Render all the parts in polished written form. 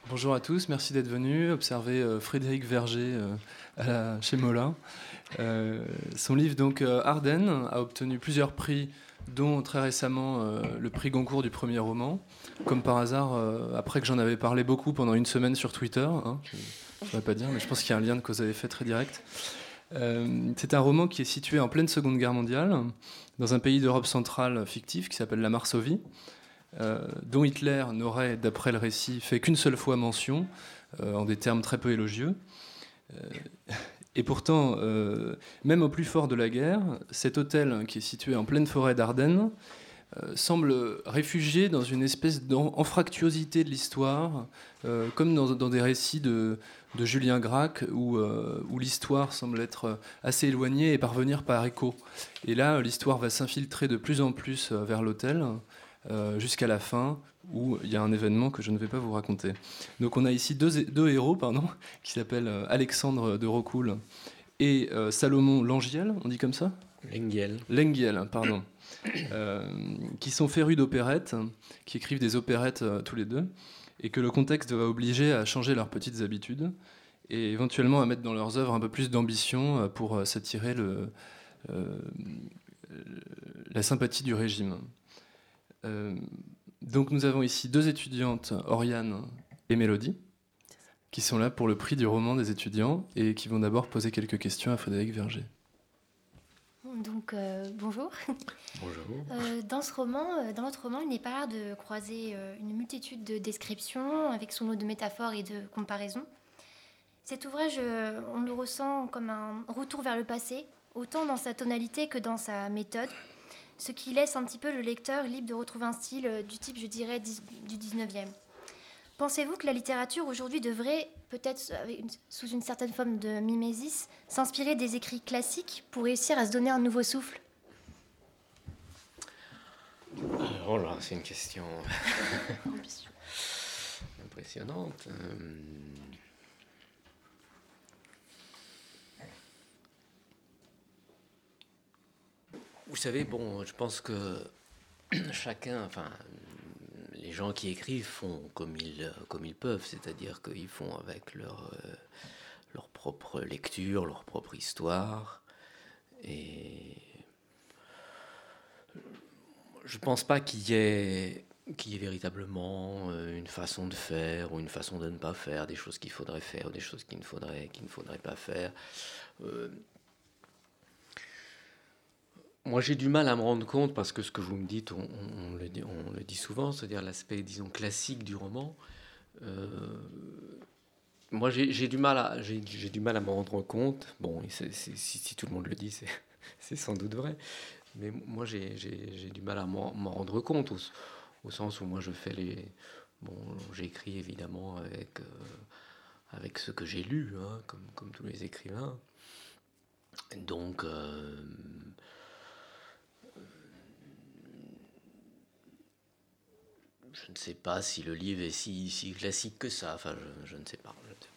Bonjour à tous, merci d'être venus observer Frédéric Verger chez Molin. Son livre donc Ardennes a obtenu plusieurs prix, dont très récemment le prix Goncourt du premier roman. Comme par hasard, après que j'en avais parlé beaucoup pendant une semaine sur Twitter, hein, je ne saurais pas dire, mais je pense qu'il y a un lien de cause à effet très direct. C'est un roman qui est situé en pleine Seconde Guerre mondiale, dans un pays d'Europe centrale fictif qui s'appelle la Varsovie. Dont Hitler n'aurait, d'après le récit, fait qu'une seule fois mention, en des termes très peu élogieux. Et pourtant, même au plus fort de la guerre, cet hôtel, qui est situé en pleine forêt d'Ardennes, semble réfugié dans une espèce d'anfractuosité de l'histoire, comme dans des récits de Julien Gracq, où l'histoire semble être assez éloignée et parvenir par écho. Et là, l'histoire va s'infiltrer de plus en plus vers l'hôtel, jusqu'à la fin, où il y a un événement que je ne vais pas vous raconter. Donc on a ici deux héros, qui s'appellent Alexandre de Rocoul et Salomon Langiel, on dit comme ça ? Lenguiel, pardon. Qui sont férus d'opérettes, qui écrivent des opérettes tous les deux, et que le contexte va obliger à changer leurs petites habitudes, et éventuellement à mettre dans leurs œuvres un peu plus d'ambition pour s'attirer la sympathie du régime. Donc nous avons ici deux étudiantes, Oriane et Mélodie, qui sont là pour le prix du roman des étudiants et qui vont d'abord poser quelques questions à Frédéric Verger. Donc bonjour. Bonjour. Dans notre roman, il n'est pas rare de croiser une multitude de descriptions avec son lot de métaphores et de comparaisons. Cet ouvrage, on le ressent comme un retour vers le passé, autant dans sa tonalité que dans sa méthode, ce qui laisse un petit peu le lecteur libre de retrouver un style du type, je dirais, du 19e. Pensez-vous que la littérature aujourd'hui devrait, peut-être sous une certaine forme de mimésis, s'inspirer des écrits classiques pour réussir à se donner un nouveau souffle ? Oh là, c'est une question impressionnante. Vous savez, bon, je pense que chacun, les gens qui écrivent font comme ils peuvent, c'est-à-dire qu'ils font avec leur propre lecture, leur propre histoire. Et je pense pas qu'il y ait véritablement une façon de faire ou une façon de ne pas faire, des choses qu'il faudrait faire ou des choses qu'il ne faudrait pas faire. Moi, j'ai du mal à me rendre compte, parce que ce que vous me dites, on le dit souvent, c'est-à-dire l'aspect, disons, classique du roman. Moi, j'ai du mal à me rendre compte. Bon, si tout le monde le dit, c'est sans doute vrai. Mais moi, j'ai du mal à m'en rendre compte, au sens où moi, j'écris évidemment avec ce que j'ai lu, hein, comme tous les écrivains. Donc, je ne sais pas si le livre est si classique que ça. Enfin, je ne sais pas.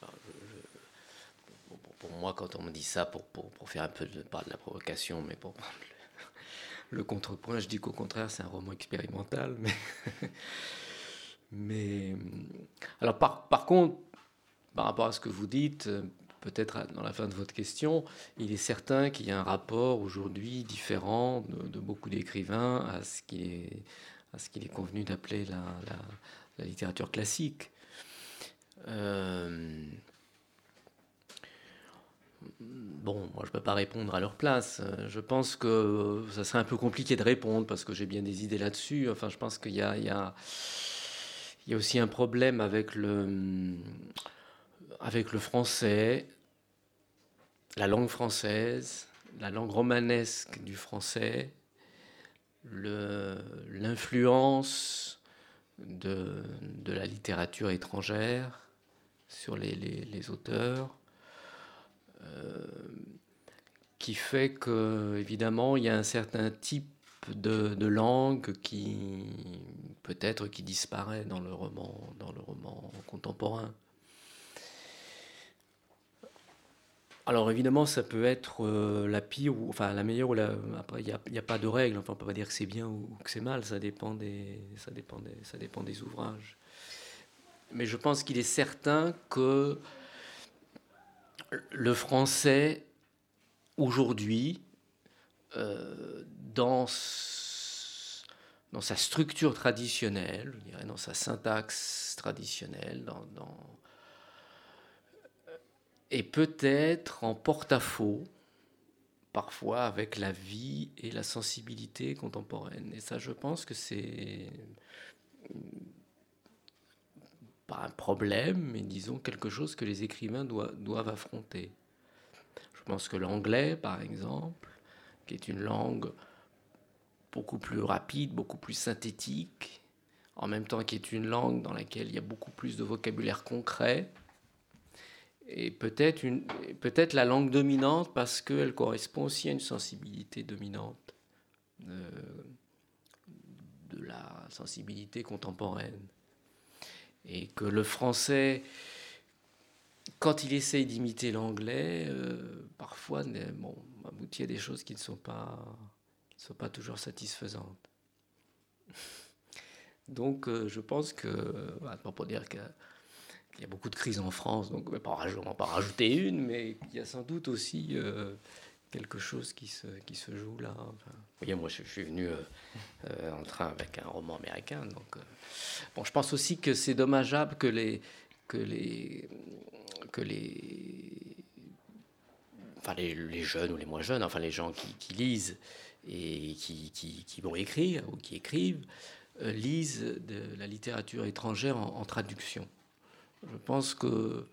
Pour moi, quand on me dit ça, pour faire un peu pas de la provocation, mais pour prendre le contrepoint, je dis qu'au contraire, c'est un roman expérimental. Mais alors, par contre, par rapport à ce que vous dites, peut-être dans la fin de votre question, il est certain qu'il y a un rapport aujourd'hui différent de beaucoup d'écrivains à ce qu'il est convenu d'appeler la littérature classique. Bon, moi je ne peux pas répondre à leur place. Je pense que ça serait un peu compliqué de répondre parce que j'ai bien des idées là-dessus. Enfin, je pense qu'il y a aussi un problème avec le français, la langue française, la langue romanesque du français, l'influence de la littérature étrangère sur les auteurs, qui fait que, évidemment, il y a un certain type de langue qui peut-être qui disparaît dans le roman contemporain. Alors évidemment, ça peut être la pire, la meilleure, après il n'y a pas de règle. Enfin, on peut pas dire que c'est bien ou que c'est mal. Ça dépend des ouvrages. mais je pense qu'il est certain que le français, aujourd'hui, dans sa structure traditionnelle, je dirais, dans sa syntaxe traditionnelle, et peut-être en porte-à-faux, parfois avec la vie et la sensibilité contemporaine. Et ça, je pense que c'est pas un problème, mais disons quelque chose que les écrivains doivent affronter. Je pense que l'anglais, par exemple, qui est une langue beaucoup plus rapide, beaucoup plus synthétique, en même temps qui est une langue dans laquelle il y a beaucoup plus de vocabulaire concret, et peut-être la langue dominante parce qu'elle correspond aussi à une sensibilité dominante de la sensibilité contemporaine. Et que le français, quand il essaye d'imiter l'anglais, parfois aboutit à des choses qui ne sont pas toujours satisfaisantes. Donc je pense que, pas pour dire qu'il y a beaucoup de crises en France, donc on ne va pas rajouter une, mais il y a sans doute aussi quelque chose qui se joue là. Enfin, vous voyez, moi je suis venu en train avec un roman américain, donc bon, je pense aussi que c'est dommageable que les jeunes ou les moins jeunes, enfin les gens qui lisent et qui vont écrire ou qui écrivent, lisent de la littérature étrangère en traduction. Je pense que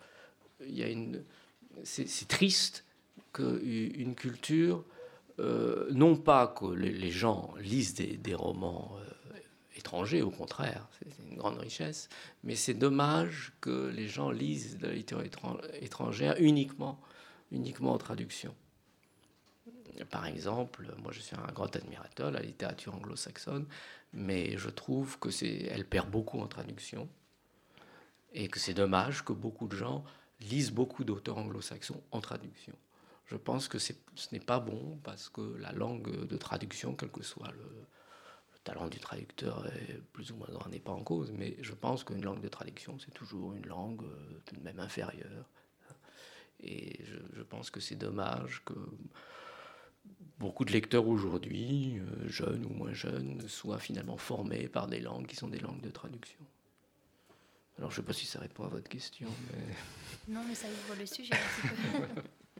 c'est triste qu'une culture, non pas que les gens lisent des romans étrangers, au contraire, c'est une grande richesse, mais c'est dommage que les gens lisent de la littérature étrangère uniquement en traduction. Par exemple, moi je suis un grand admirateur de la littérature anglo-saxonne, mais je trouve que elle perd beaucoup en traduction et que c'est dommage que beaucoup de gens lisent beaucoup d'auteurs anglo-saxons en traduction. Je pense que ce n'est pas bon parce que la langue de traduction, quel que soit le talent du traducteur est plus ou moins grand, n'est pas en cause, mais je pense qu'une langue de traduction, c'est toujours une langue tout de même inférieure. Et je pense que c'est dommage que beaucoup de lecteurs aujourd'hui, jeunes ou moins jeunes, soient finalement formés par des langues qui sont des langues de traduction. Alors, je ne sais pas si ça répond à votre question. Mais... Non, mais ça ouvre le sujet un petit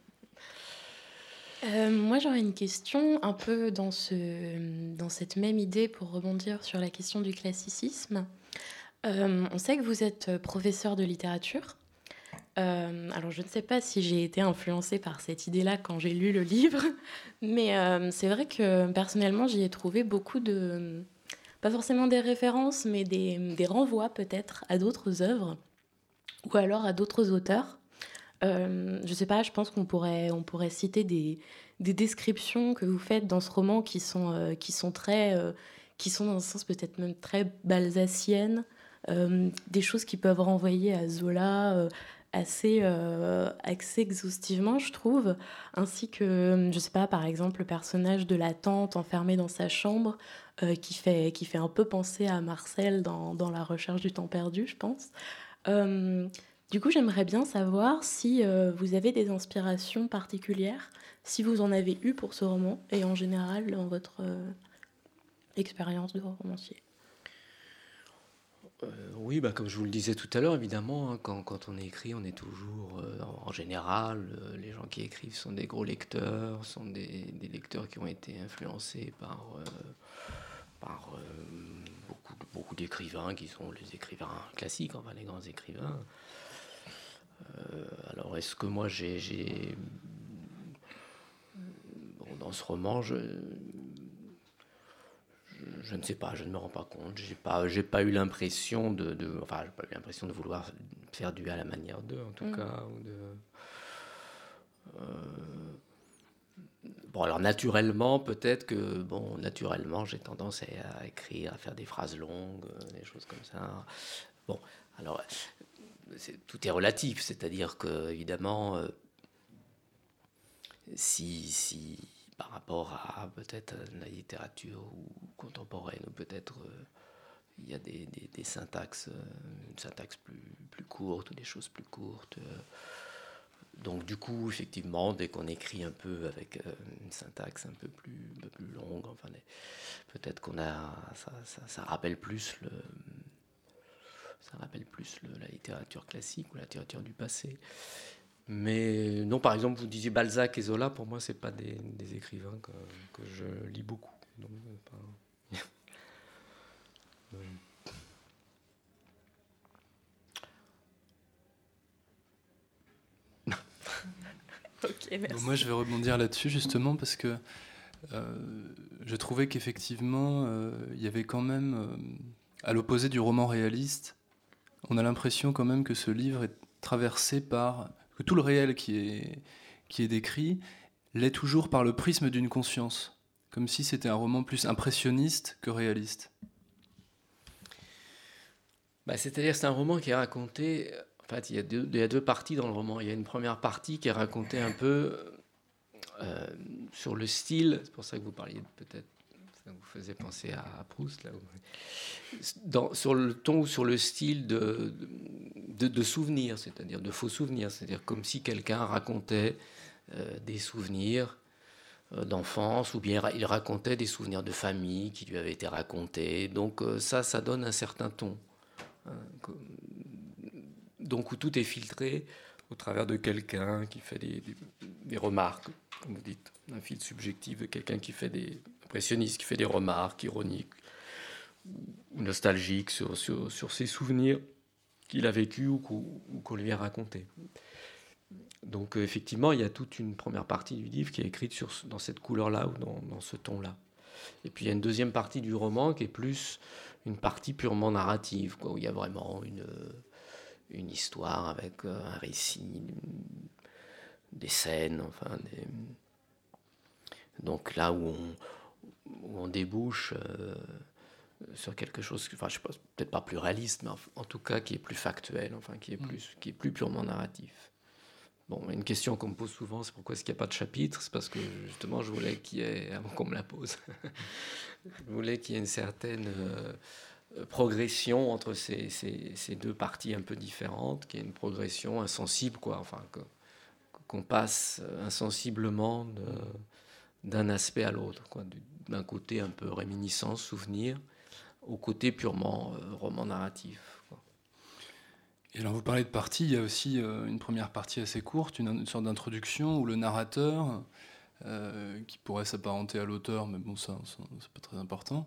peu. Moi, j'aurais une question un peu dans cette même idée pour rebondir sur la question du classicisme. On sait que vous êtes professeur de littérature. Alors, je ne sais pas si j'ai été influencée par cette idée-là quand j'ai lu le livre, mais c'est vrai que personnellement, j'y ai trouvé beaucoup de... Pas forcément des références, mais des renvois peut-être à d'autres œuvres ou alors à d'autres auteurs. Je sais pas, je pense qu'on pourrait citer des descriptions que vous faites dans ce roman qui sont dans un sens peut-être même très balsaciennes, des choses qui peuvent renvoyer à Zola assez exhaustivement, je trouve, ainsi que, je sais pas, par exemple, le personnage de la tante enfermée dans sa chambre qui fait un peu penser à Marcel dans La recherche du temps perdu, je pense. Du coup, j'aimerais bien savoir si vous avez des inspirations particulières, si vous en avez eu pour ce roman, et en général dans votre expérience de romancier. Oui, comme je vous le disais tout à l'heure, évidemment, hein, quand on écrit, on est toujours, en général, les gens qui écrivent sont des gros lecteurs, sont des lecteurs qui ont été influencés par beaucoup d'écrivains qui sont les écrivains classiques, enfin les grands écrivains. Alors, est-ce que moi, dans ce roman, je ne sais pas, je ne me rends pas compte. J'ai pas eu l'impression enfin, j'ai pas eu l'impression de vouloir faire du à la manière d'eux, en tout cas. Bon, alors naturellement, peut-être que, naturellement, j'ai tendance à écrire, à faire des phrases longues, des choses comme ça. Bon, alors, tout est relatif, c'est-à-dire que, évidemment, si par rapport à peut-être la littérature contemporaine, ou peut-être il y a des syntaxes, une syntaxe plus courte ou des choses plus courtes. Donc du coup, effectivement, dès qu'on écrit un peu avec une syntaxe un peu plus longue, enfin, peut-être qu'on a, ça rappelle plus la littérature classique ou la littérature du passé. Mais non, par exemple, vous disiez Balzac et Zola, pour moi, c'est pas des écrivains que je lis beaucoup. Donc, Ok, merci. Bon, moi, je vais rebondir là-dessus justement parce que je trouvais qu'effectivement, il y avait quand même, à l'opposé du roman réaliste, on a l'impression quand même que ce livre est traversé par... que tout le réel qui est décrit l'est toujours par le prisme d'une conscience, comme si c'était un roman plus impressionniste que réaliste. C'est-à-dire c'est un roman qui est raconté... En fait, il y a deux parties dans le roman. Il y a une première partie qui est racontée un peu sur le style. C'est pour ça que vous parliez peut-être... Ça vous faisait penser à Proust, là. Sur le ton ou sur le style de souvenirs, c'est-à-dire de faux souvenirs. C'est-à-dire comme si quelqu'un racontait des souvenirs d'enfance, ou bien il racontait des souvenirs de famille qui lui avaient été racontés. Donc ça donne un certain ton. Donc où tout est filtré au travers de quelqu'un qui fait des remarques, comme vous dites, un fil subjectif de quelqu'un qui fait des impressionnistes, qui fait des remarques ironiques ou nostalgiques sur ses souvenirs qu'il a vécus ou qu'on lui a racontés. Donc effectivement, il y a toute une première partie du livre qui est écrite dans cette couleur-là ou dans ce ton-là. Et puis il y a une deuxième partie du roman qui est plus une partie purement narrative, où il y a vraiment une histoire avec un récit, des scènes, donc là où on débouche sur quelque chose, je sais pas, peut-être pas plus réaliste, mais en tout cas qui est plus factuel, qui est plus purement narratif. Bon, une question qu'on me pose souvent, c'est pourquoi est-ce qu'il n'y a pas de chapitre ? C'est parce que justement, je voulais qu'il y ait, avant qu'on me la pose, je voulais qu'il y ait une certaine progression entre ces deux parties un peu différentes, qu'il y ait une progression insensible, qu'on passe insensiblement d'un aspect à l'autre, d'un côté un peu réminiscence, souvenir, au côté purement roman narratif. Et alors vous parlez de partie, il y a aussi une première partie assez courte, une sorte d'introduction où le narrateur, qui pourrait s'apparenter à l'auteur, mais bon ça c'est pas très important,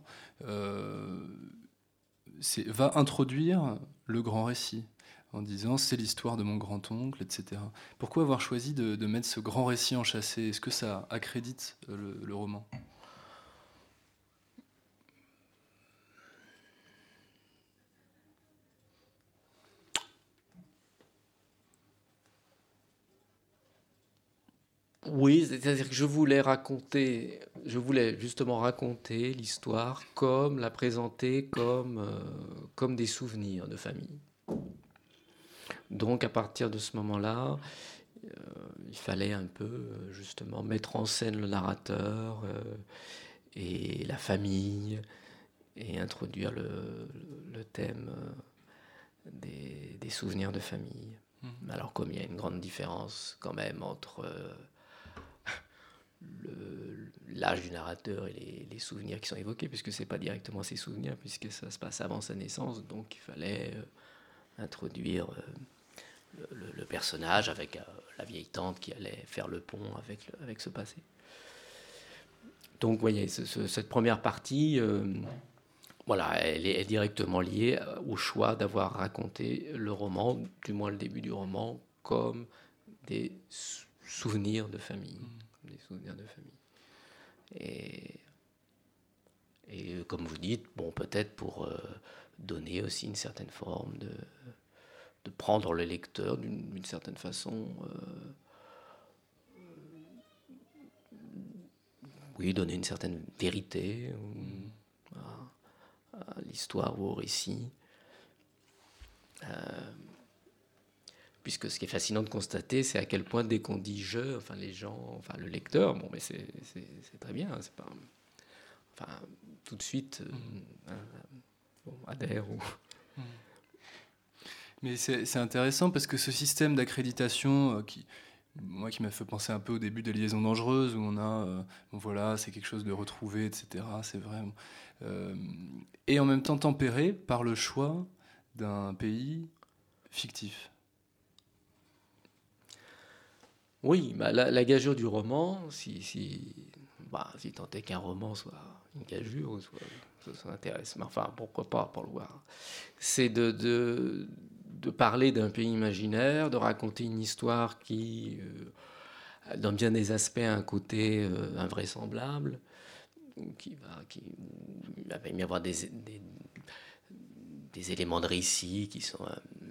va introduire le grand récit en disant c'est l'histoire de mon grand-oncle, etc. Pourquoi avoir choisi de mettre ce grand récit enchâssé ? Est-ce que ça accrédite le roman ? Oui, c'est-à-dire que je voulais justement raconter l'histoire comme la présenter comme des souvenirs de famille. Donc à partir de ce moment-là, il fallait un peu justement mettre en scène le narrateur et la famille et introduire le thème des souvenirs de famille. Alors comme il y a une grande différence quand même entre l'âge du narrateur et les souvenirs qui sont évoqués, puisque c'est pas directement ses souvenirs, puisque ça se passe avant sa naissance, donc il fallait introduire le personnage avec la vieille tante qui allait faire le pont avec ce passé. Donc vous voyez, cette première partie, elle est directement liée au choix d'avoir raconté le roman, du moins le début du roman, comme des souvenirs de famille. Des souvenirs de famille. Et comme vous dites, peut-être pour donner aussi une certaine forme de prendre le lecteur d'une certaine façon, donner une certaine vérité à l'histoire ou au récit. Puisque ce qui est fascinant de constater, c'est à quel point dès qu'on dit je, les gens, le lecteur, mais c'est très bien, c'est pas, tout de suite, adhèrent. Mais c'est intéressant parce que ce système d'accréditation qui m'a fait penser un peu au début des Liaisons dangereuses, où on a, voilà, c'est quelque chose de retrouvé, etc. C'est vrai. Et en même temps tempéré par le choix d'un pays fictif. Oui, la gageure du roman, si tant est qu'un roman soit une gageure, ça intéresse. Mais enfin, pourquoi pas, pour le voir. C'est de parler d'un pays imaginaire, de raconter une histoire qui, dans bien des aspects, a un côté invraisemblable, il va même y avoir des éléments de récit qui sont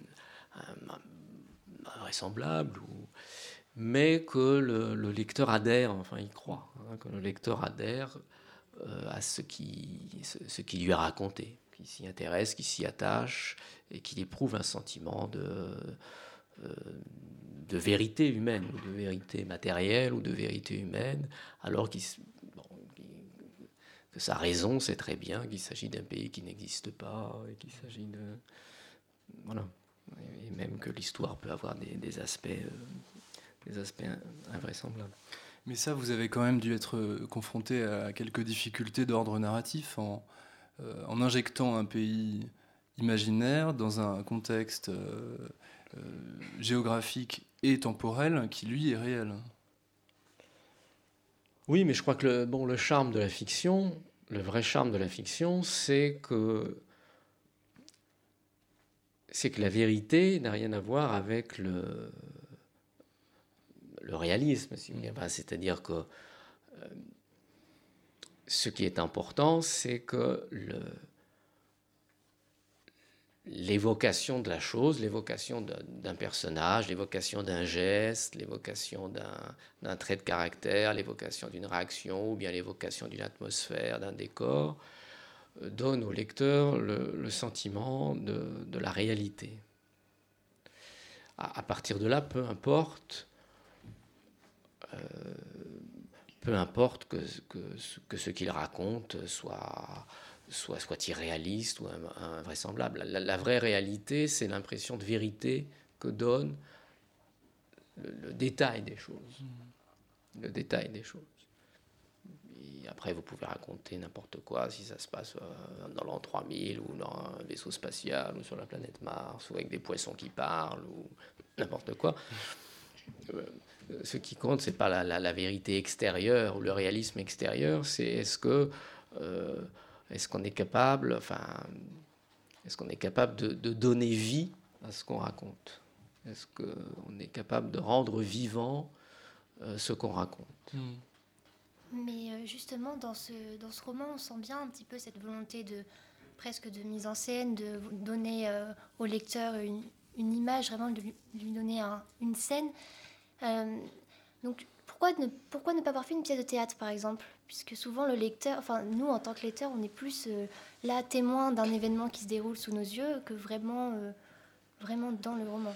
invraisemblables, mais que le lecteur adhère, enfin il croit, que le lecteur adhère à ce qui lui est raconté, qu'il s'y intéresse, qu'il s'y attache, et qu'il éprouve un sentiment de vérité humaine, ou de vérité matérielle, ou de vérité humaine, alors que sa raison sait très bien qu'il s'agit d'un pays qui n'existe pas, et qu'il s'agit de... Voilà. Et même que l'histoire peut avoir des aspects invraisemblables. Mais ça, vous avez quand même dû être confronté à quelques difficultés d'ordre narratif en injectant un pays imaginaire dans un contexte géographique et temporel qui, lui, est réel. Oui, mais je crois que le charme de la fiction, le vrai charme de la fiction, c'est que la vérité n'a rien à voir avec le réalisme. C'est-à-dire que ce qui est important, c'est que l'évocation de la chose, l'évocation d'un personnage, l'évocation d'un geste, l'évocation d'un trait de caractère, l'évocation d'une réaction, ou bien l'évocation d'une atmosphère, d'un décor, donne au lecteur le sentiment de la réalité. À partir de là, peu importe que ce qu'il raconte soit irréaliste ou invraisemblable. La vraie réalité, c'est l'impression de vérité que donne le détail des choses. Le détail des choses. Et après, vous pouvez raconter n'importe quoi, si ça se passe dans l'an 3000, ou dans un vaisseau spatial, ou sur la planète Mars, ou avec des poissons qui parlent, ou n'importe quoi. Ce qui compte, c'est pas la vérité extérieure ou le réalisme extérieur, c'est est-ce qu'on est capable de donner vie à ce qu'on raconte? Est-ce qu'on est capable de rendre vivant ce qu'on raconte? Mais justement, dans ce roman, on sent bien un petit peu cette volonté presque de mise en scène, de donner au lecteur une image, vraiment de lui donner une scène. Donc pourquoi ne pas avoir fait une pièce de théâtre, par exemple? Puisque souvent le lecteur, enfin nous en tant que lecteur, on est plus là témoin d'un événement qui se déroule sous nos yeux que vraiment dans le roman.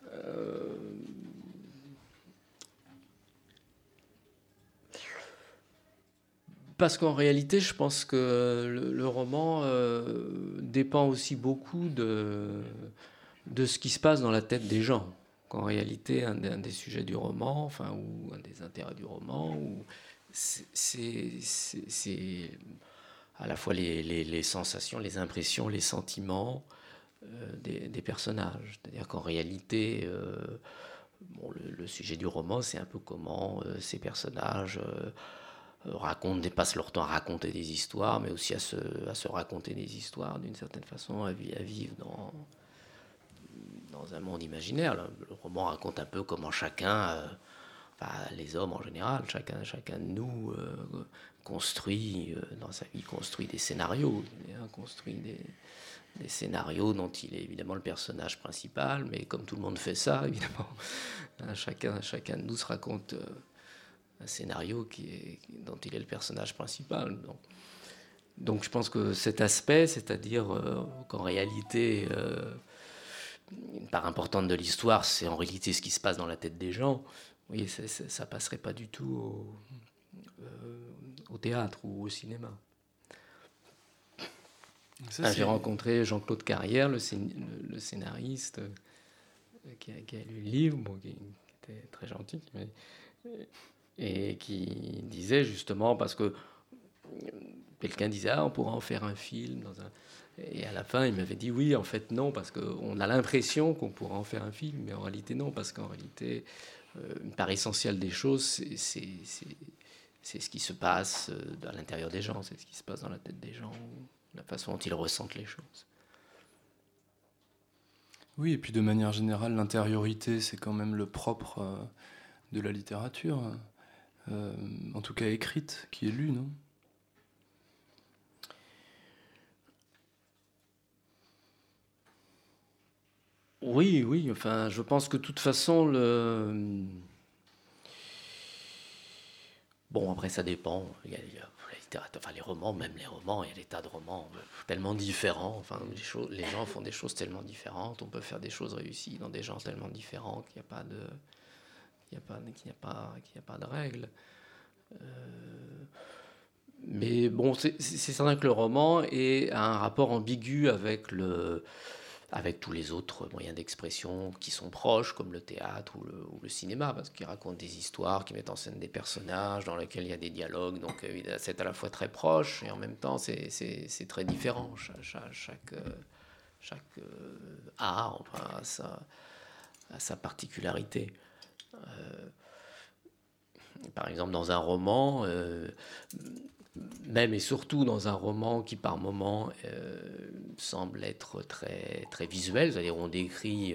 Parce qu'en réalité, je pense que le roman dépend aussi beaucoup de ce qui se passe dans la tête des gens. Qu'en réalité, un des sujets du roman, ou un des intérêts du roman, c'est à la fois les sensations, les impressions, les sentiments des personnages. C'est-à-dire qu'en réalité, le sujet du roman, c'est un peu comment ces personnages passent leur temps à raconter des histoires, mais aussi à se raconter des histoires d'une certaine façon, à vivre dans un monde imaginaire. Le roman raconte un peu comment chacun, les hommes en général, chacun de nous construit dans sa vie, construit des scénarios, construit des scénarios dont il est évidemment le personnage principal, mais comme tout le monde fait ça, évidemment, chacun de nous se raconte un scénario dont il est le personnage principal. Donc je pense que cet aspect, c'est-à-dire qu'en réalité, une part importante de l'histoire, c'est en réalité ce qui se passe dans la tête des gens, oui, ça passerait pas du tout au théâtre ou au cinéma. J'ai rencontré Jean-Claude Carrière, le scénariste, qui a lu le livre, qui était très gentil, et qui disait justement, parce que quelqu'un disait on pourra en faire un film et à la fin il m'avait dit oui, en fait non, parce qu'on a l'impression qu'on pourra en faire un film, mais en réalité non, parce qu'en réalité une part essentielle des choses c'est ce qui se passe à l'intérieur des gens, c'est ce qui se passe dans la tête des gens, la façon dont ils ressentent les choses. Oui, et puis de manière générale, l'intériorité, c'est quand même le propre de la littérature, en tout cas écrite, qui est lue, non ? Oui, enfin, je pense que de toute façon, bon, après, ça dépend. Il y a la littérature, enfin, les romans, même les romans, il y a des tas de romans tellement différents. Enfin, les gens font des choses tellement différentes. On peut faire des choses réussies dans des genres tellement différents qu'il n'y a pas de règle. Mais bon, c'est certain que le roman a un rapport ambigu avec tous les autres moyens d'expression qui sont proches, comme le théâtre ou le cinéma, parce qu'ils racontent des histoires, qui mettent en scène des personnages, dans lesquels il y a des dialogues, donc c'est à la fois très proche, et en même temps c'est très différent. Chaque art enfin, a sa particularité. Par exemple, dans un roman, même et surtout dans un roman qui par moments semble être très, très visuel, c'est-à-dire on décrit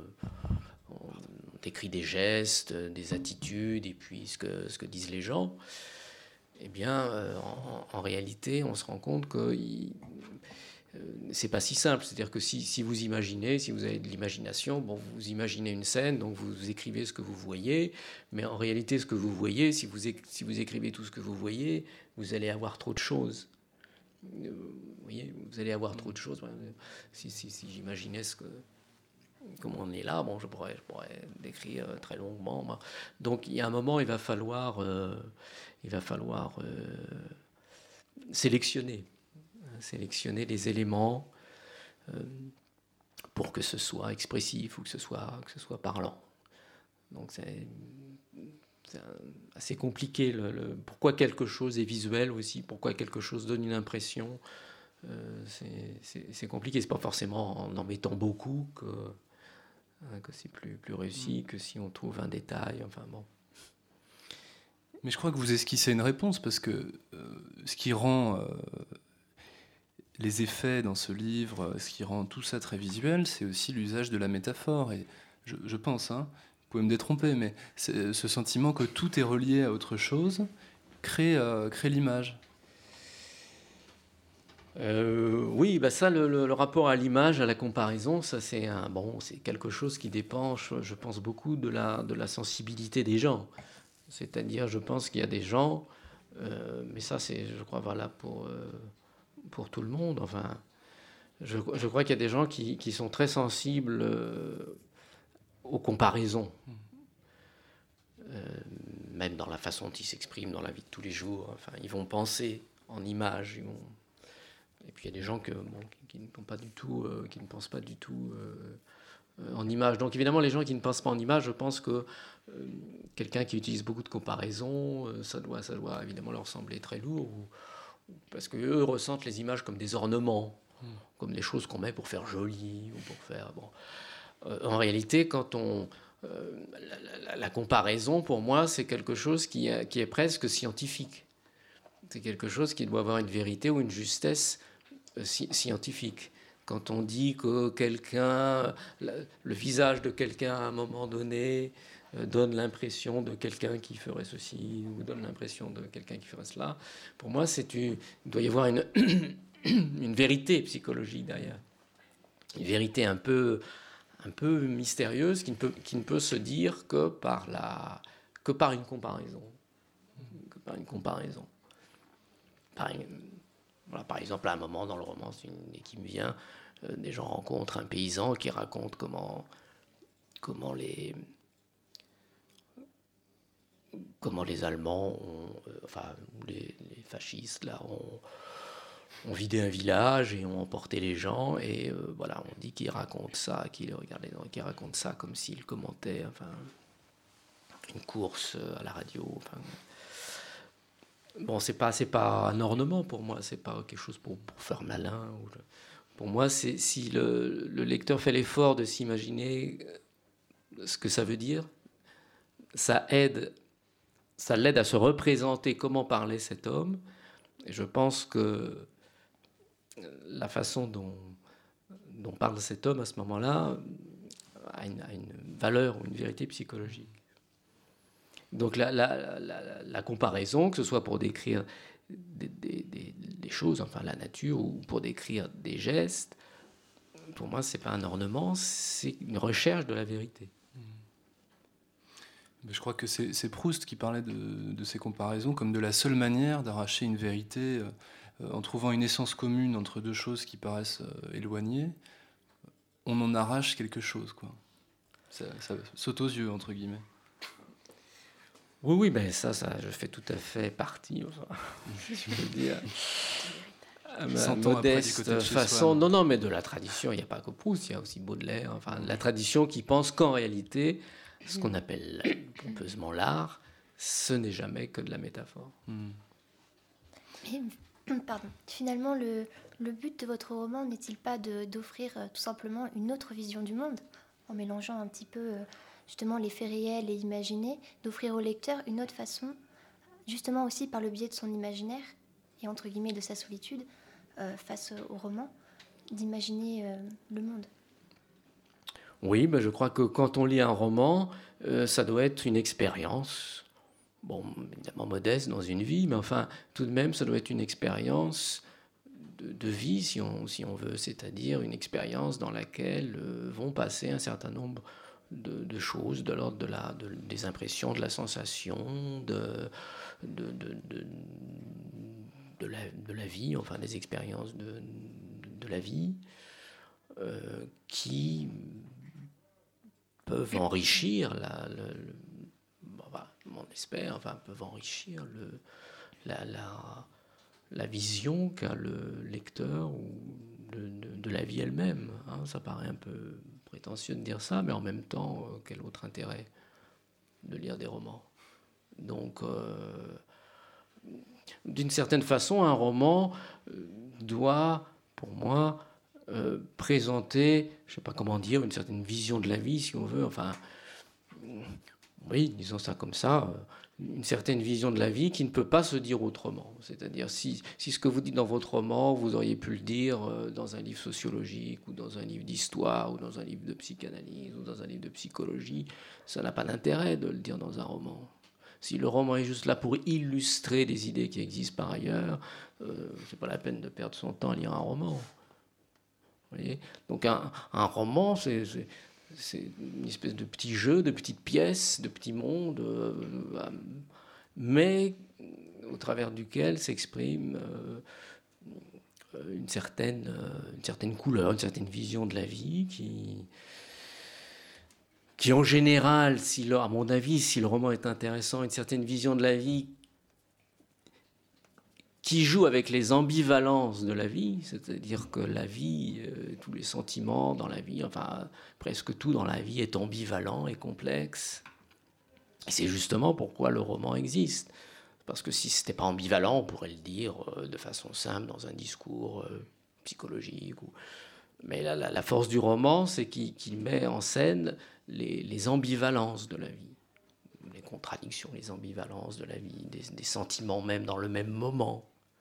des gestes, des attitudes et puis ce que disent les gens, eh bien en réalité on se rend compte que c'est pas si simple. C'est-à-dire que si vous imaginez, si vous avez de l'imagination, bon, vous imaginez une scène, donc vous écrivez ce que vous voyez, mais en réalité, ce que vous voyez, si vous écrivez tout ce que vous voyez, vous allez avoir trop de choses. Vous voyez, vous allez avoir trop de choses. Si j'imaginais comme on est là, bon, je pourrais décrire très longuement. Donc, il y a un moment, il va falloir sélectionner les éléments pour que ce soit expressif ou que ce soit parlant. Donc c'est assez compliqué. Pourquoi quelque chose est visuel aussi, pourquoi quelque chose donne une impression, c'est compliqué. C'est pas forcément en mettant beaucoup que c'est plus réussi que si on trouve un détail. Enfin bon. Mais je crois que vous esquissez une réponse, parce que ce qui rend les effets dans ce livre, ce qui rend tout ça très visuel, c'est aussi l'usage de la métaphore. Et je pense, vous pouvez me détromper, mais ce sentiment que tout est relié à autre chose crée l'image. Oui, ça, le rapport à l'image, à la comparaison, ça c'est quelque chose qui dépend, je pense, beaucoup de la sensibilité des gens. C'est-à-dire, je pense qu'il y a des gens, mais ça c'est, je crois, valable pour tout le monde. Enfin, je crois qu'il y a des gens qui sont très sensibles aux comparaisons, même dans la façon dont ils s'expriment dans la vie de tous les jours. Enfin, ils vont penser en images. Et puis il y a des gens qui ne pensent pas du tout en images. Donc évidemment, les gens qui ne pensent pas en images, je pense que quelqu'un qui utilise beaucoup de comparaisons, ça doit évidemment leur sembler très lourd. Parce qu'eux ressentent les images comme des ornements, comme des choses qu'on met pour faire joli ou pour faire. Bon. En réalité, la comparaison, pour moi, c'est quelque chose qui est presque scientifique. C'est quelque chose qui doit avoir une vérité ou une justesse scientifique. Quand on dit que le visage de quelqu'un à un moment donné donne l'impression de quelqu'un qui ferait ceci ou donne l'impression de quelqu'un qui ferait cela, pour moi, il doit y avoir une vérité psychologique derrière. Une vérité un peu mystérieuse qui ne peut se dire que par une comparaison. Par exemple, à un moment dans le roman, c'est une idée qui me vient, des gens rencontrent un paysan qui raconte comment les Allemands les fascistes là on vidait un village et on emportait les gens et voilà, on dit qu'il raconte ça, qu'il regardait, qu'il raconte ça comme s'il commentait enfin, une course à la radio. Enfin, bon, c'est pas un ornement pour moi, c'est pas quelque chose pour faire malin. Pour moi, c'est si le lecteur fait l'effort de s'imaginer ce que ça veut dire, ça l'aide à se représenter comment parlait cet homme. Et je pense que la façon dont parle cet homme à ce moment-là a une valeur ou une vérité psychologique. Donc la comparaison, que ce soit pour décrire des choses, enfin la nature, ou pour décrire des gestes, pour moi, c'est pas un ornement, c'est une recherche de la vérité. Je crois que c'est Proust qui parlait de ces comparaisons comme de la seule manière d'arracher une vérité en trouvant une essence commune entre deux choses qui paraissent éloignées. On en arrache quelque chose, quoi. Ça saute aux yeux, entre guillemets. Oui, ben ça, je fais tout à fait partie, enfin, je veux dire, à ma modeste façon. Non, mais de la tradition, il n'y a pas que Proust, il y a aussi Baudelaire, enfin, la tradition qui pense qu'en réalité, ce qu'on appelle pompeusement l'art, ce n'est jamais que de la métaphore. Mais, pardon. Finalement, le but de votre roman n'est-il pas d'offrir tout simplement une autre vision du monde, en mélangeant un petit peu justement les faits réels et imaginés, d'offrir au lecteur une autre façon, justement aussi par le biais de son imaginaire et entre guillemets de sa solitude face au roman, d'imaginer le monde. Oui, ben je crois que quand on lit un roman, ça doit être une expérience, bon, évidemment modeste dans une vie, mais enfin, tout de même, ça doit être une expérience de vie, si on veut, c'est-à-dire une expérience dans laquelle vont passer un certain nombre de choses, de l'ordre des impressions, de la sensation, de la vie, enfin des expériences de la vie, qui peuvent enrichir on espère, enfin peuvent enrichir la vision qu'a le lecteur ou de la vie elle-même. Hein. Ça paraît un peu prétentieux de dire ça, mais en même temps, quel autre intérêt de lire des romans? Donc, d'une certaine façon, un roman doit, pour moi, présenter, je ne sais pas comment dire, une certaine vision de la vie, si on veut, enfin, oui, disons ça comme ça, une certaine vision de la vie qui ne peut pas se dire autrement. C'est-à-dire, si ce que vous dites dans votre roman, vous auriez pu le dire dans un livre sociologique, ou dans un livre d'histoire, ou dans un livre de psychanalyse, ou dans un livre de psychologie, ça n'a pas d'intérêt de le dire dans un roman. Si le roman est juste là pour illustrer des idées qui existent par ailleurs, c'est pas la peine de perdre son temps à lire un roman. Vous voyez ? Donc un roman, c'est une espèce de petit jeu, de petites pièces, de petits mondes, mais au travers duquel s'exprime une certaine couleur, une certaine vision de la vie qui en général, à mon avis, si le roman est intéressant, une certaine vision de la vie qui joue avec les ambivalences de la vie, c'est-à-dire que la vie, tous les sentiments dans la vie, enfin presque tout dans la vie est ambivalent et complexe. Et c'est justement pourquoi le roman existe. Parce que si ce n'était pas ambivalent, on pourrait le dire de façon simple dans un discours psychologique. Mais la force du roman, c'est qu'il met en scène les ambivalences de la vie. Les contradictions, les ambivalences de la vie, des sentiments même dans le même moment.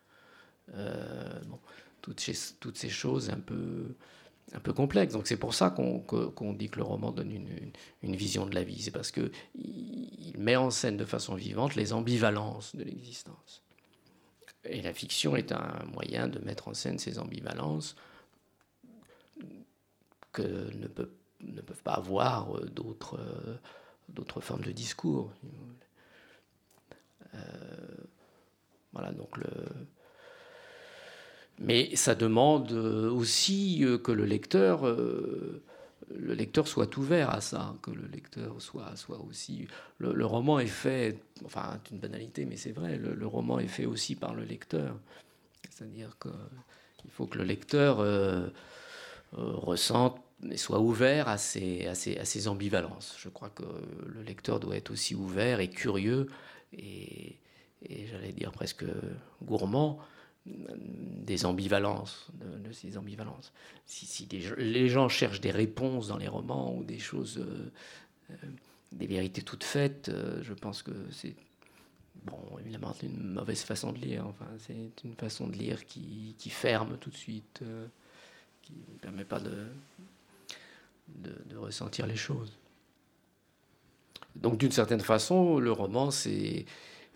Toutes ces choses un peu complexes. Donc c'est pour ça qu'on dit que le roman donne une vision de la vie. C'est parce qu'il met en scène de façon vivante les ambivalences de l'existence. Et la fiction est un moyen de mettre en scène ces ambivalences que ne peuvent pas avoir d'autres formes de discours. Voilà, donc mais ça demande aussi que le lecteur soit ouvert à ça, que le lecteur soit aussi... Le roman est fait, enfin c'est une banalité, mais c'est vrai, le roman est fait aussi par le lecteur. C'est-à-dire qu'il faut que le lecteur ressente et soit ouvert à ces ambivalences. Je crois que le lecteur doit être aussi ouvert et curieux et j'allais dire presque gourmand des ambivalences, de ces ambivalences. Si les gens cherchent des réponses dans les romans ou des choses, des vérités toutes faites, je pense que c'est, bon, évidemment, c'est une mauvaise façon de lire. Enfin, c'est une façon de lire qui ferme tout de suite, qui ne permet pas de ressentir les choses. Donc, d'une certaine façon, le roman, ce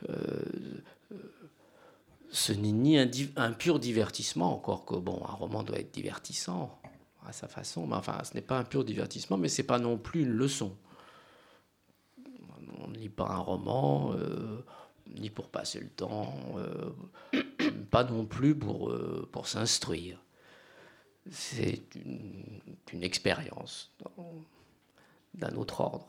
n'est ni un pur divertissement, encore que, bon, un roman doit être divertissant à sa façon, mais enfin, ce n'est pas un pur divertissement, mais ce n'est pas non plus une leçon. On ne lit pas un roman, ni pour passer le temps, pas non plus pour s'instruire. C'est une expérience d'un autre ordre.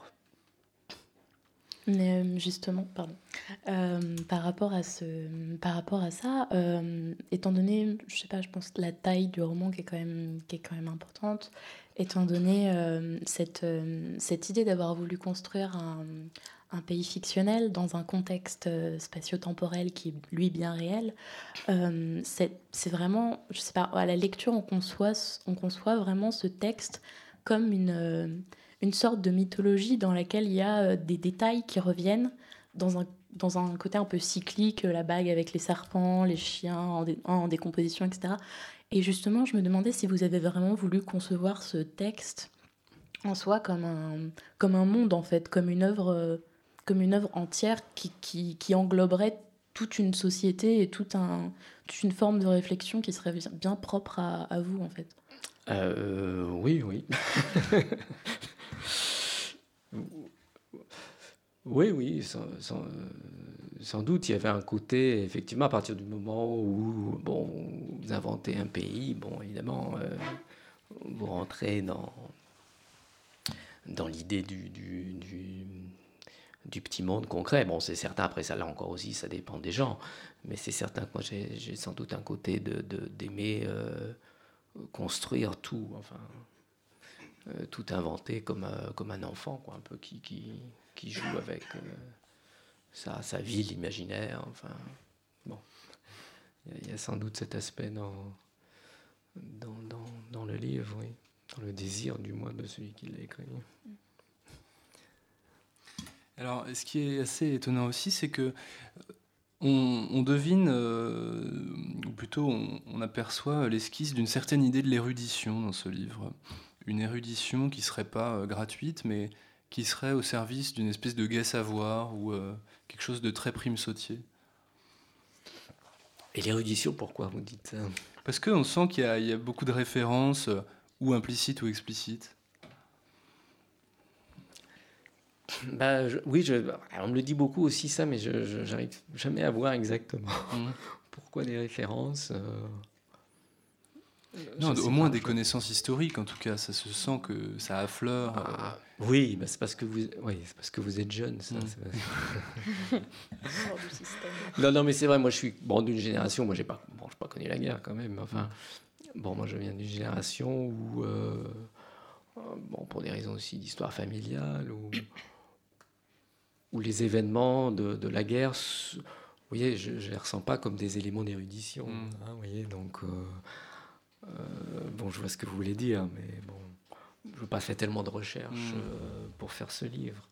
Mais justement, pardon, par rapport à ça, étant donné, je sais pas, je pense la taille du roman qui est quand même importante, étant donné cette idée d'avoir voulu construire un pays fictionnel dans un contexte spatio-temporel qui est lui bien réel, c'est vraiment, je sais pas, à la lecture on conçoit vraiment ce texte comme une sorte de mythologie dans laquelle il y a des détails qui reviennent dans un côté un peu cyclique, la bague avec les serpents, les chiens en décomposition, etc. Et justement, je me demandais si vous avez vraiment voulu concevoir ce texte en soi comme un monde, en fait, comme une œuvre entière qui engloberait toute une société et toute une forme de réflexion qui serait bien propre à vous, en fait. Oui. Oui, sans doute, il y avait un côté, effectivement, à partir du moment où, bon, vous inventez un pays, bon, évidemment, vous rentrez dans l'idée du petit monde concret. Bon, c'est certain, après ça, là encore aussi, ça dépend des gens, mais c'est certain que moi, j'ai sans doute un côté d'aimer construire tout, enfin... tout inventé comme un enfant, quoi, un peu qui joue avec sa ville imaginaire. Enfin, bon, il y a sans doute cet aspect dans le livre, oui, dans le désir du moins de celui qui l'a écrit. Alors, ce qui est assez étonnant aussi, c'est que on devine, ou plutôt on aperçoit l'esquisse d'une certaine idée de l'érudition dans ce livre. Une érudition qui ne serait pas gratuite, mais qui serait au service d'une espèce de gai savoir ou quelque chose de très prime-sautier. Et l'érudition, pourquoi vous dites ça ? Parce qu'on sent qu'il y a beaucoup de références, ou implicites ou explicites. Oui, on me le dit beaucoup aussi ça, mais je n'arrive jamais à voir exactement pourquoi les références... Non, au moins des connaissances historiques, en tout cas, ça se sent que ça affleure. Oui, c'est parce que vous êtes jeune, ça. Sort du système. Non, mais c'est vrai. Moi, je suis d'une génération. Moi, j'ai pas connu la guerre quand même. Enfin, moi, je viens d'une génération où, pour des raisons aussi d'histoire familiale, où les événements de la guerre, vous voyez, je les ressens pas comme des éléments d'érudition. Vous voyez, donc. Je vois ce que vous voulez dire, mais bon, je n'ai pas fait tellement de recherches pour faire ce livre.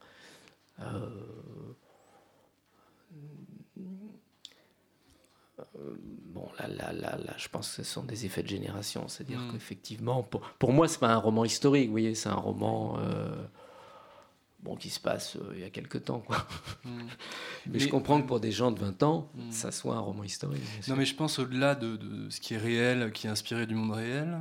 Là, je pense que ce sont des effets de génération. C'est-à-dire qu'effectivement, pour moi, ce n'est pas un roman historique, vous voyez, c'est un roman qui se passe il y a quelque temps, quoi. Mais je comprends que pour des gens de 20 ans, ça soit un roman historique. Non, mais je pense au-delà de ce qui est réel, qui est inspiré du monde réel,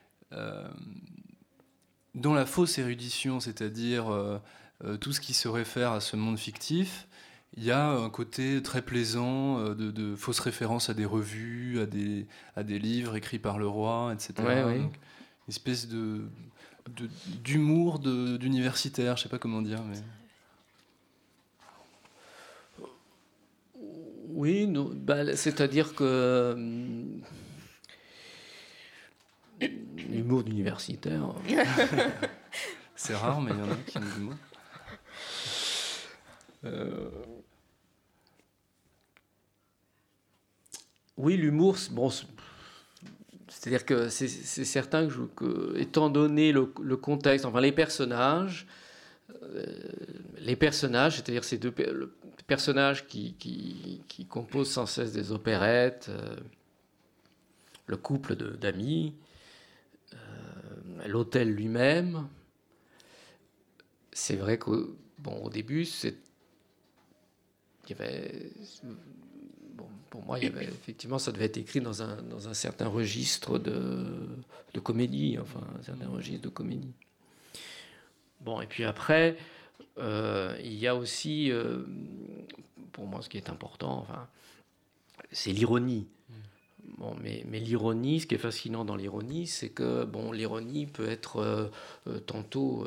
dans la fausse érudition, c'est-à-dire tout ce qui se réfère à ce monde fictif, il y a un côté très plaisant de fausses références à des revues, à des livres écrits par le roi, etc. Ouais. Donc, une espèce d'humour d'universitaire, je sais pas comment dire, mais... Oui, c'est-à-dire que l'humour d'universitaire. C'est rare, mais il y en a qui aiment l'humour. Oui, l'humour, c'est-à-dire que c'est certain étant donné le contexte, enfin les personnages, c'est-à-dire ces deux personnages qui composent sans cesse des opérettes, le couple d'amis, l'hôtel lui-même. C'est vrai qu'au début, pour moi, effectivement, ça devait être écrit dans un certain registre de comédie, enfin, un certain registre de comédie. Bon, et puis après, il y a aussi, pour moi, ce qui est important, enfin, c'est l'ironie. Bon, mais l'ironie, ce qui est fascinant dans l'ironie, c'est que l'ironie peut être tantôt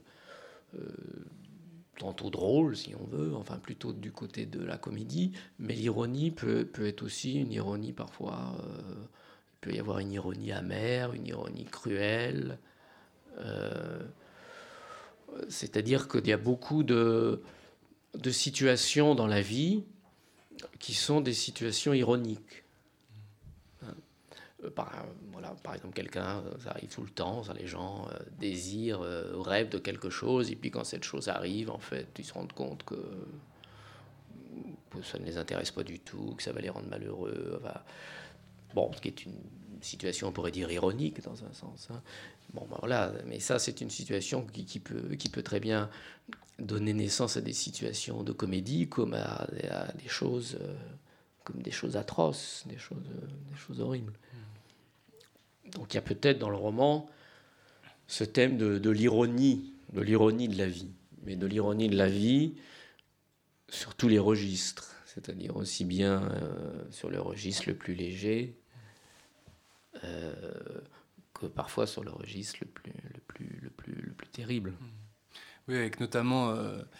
drôle, si on veut, enfin plutôt du côté de la comédie, mais l'ironie peut être aussi une ironie parfois. Il peut y avoir une ironie amère, une ironie cruelle. C'est-à-dire qu'il y a beaucoup de situations dans la vie qui sont des situations ironiques. Par exemple, quelqu'un, ça arrive tout le temps, les gens désirent, rêvent de quelque chose, et puis quand cette chose arrive, en fait, ils se rendent compte que ça ne les intéresse pas du tout, que ça va les rendre malheureux. Enfin, ce qui est une situation, on pourrait dire, ironique dans un sens. Hein. Mais ça, c'est une situation qui peut très bien donner naissance à des situations de comédie, comme à des choses, comme des choses atroces, des choses horribles. Donc il y a peut-être dans le roman ce thème de l'ironie de la vie, mais de l'ironie de la vie sur tous les registres, c'est-à-dire aussi bien sur le registre le plus léger que parfois sur le registre le plus terrible. Oui, avec notamment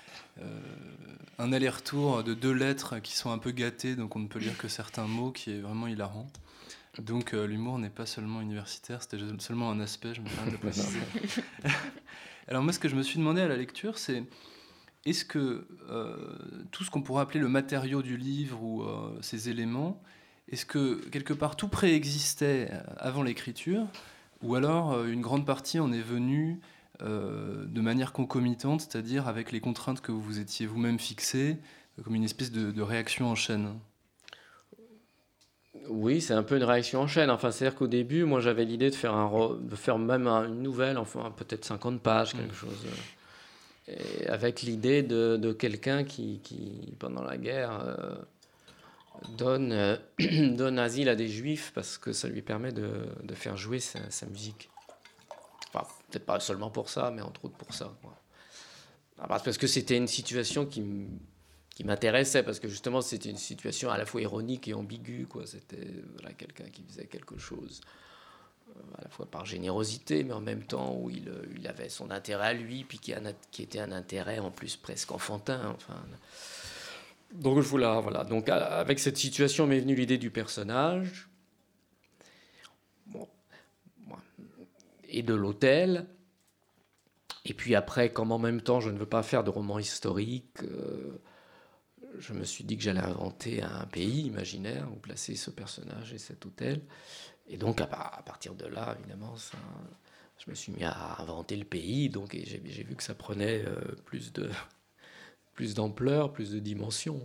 un aller-retour de 2 lettres qui sont un peu gâtées, donc on ne peut lire que certains mots, qui est vraiment hilarant. Donc l'humour n'est pas seulement universitaire, c'était seulement un aspect, je me permets de le préciser. Alors moi, ce que je me suis demandé à la lecture, c'est est-ce que tout ce qu'on pourrait appeler le matériau du livre ou ces éléments, est-ce que quelque part tout préexistait avant l'écriture, ou alors une grande partie en est venue de manière concomitante, c'est-à-dire avec les contraintes que vous étiez vous-même fixées, comme une espèce de réaction en chaîne? Oui, c'est un peu une réaction en chaîne. Enfin, c'est-à-dire qu'au début, moi, j'avais l'idée de faire même une nouvelle, enfin, peut-être 50 pages, quelque chose. Et avec l'idée de quelqu'un qui, pendant la guerre, donne asile à des juifs parce que ça lui permet de faire jouer sa musique. Enfin, peut-être pas seulement pour ça, mais entre autres pour ça. Parce que c'était une situation qui m'intéressait, parce que justement c'était une situation à la fois ironique et ambiguë, quoi. C'était quelqu'un qui faisait quelque chose à la fois par générosité, mais en même temps où il avait son intérêt à lui, puis qui était un intérêt en plus presque enfantin. Enfin, donc voilà. Donc avec cette situation m'est venue l'idée du personnage, et de l'hôtel. Et puis après, comme en même temps je ne veux pas faire de roman historique, je me suis dit que j'allais inventer un pays imaginaire où placer ce personnage et cet hôtel. Et donc, à partir de là, évidemment, je me suis mis à inventer le pays. Donc, et j'ai vu que ça prenait plus d'ampleur, plus de dimension.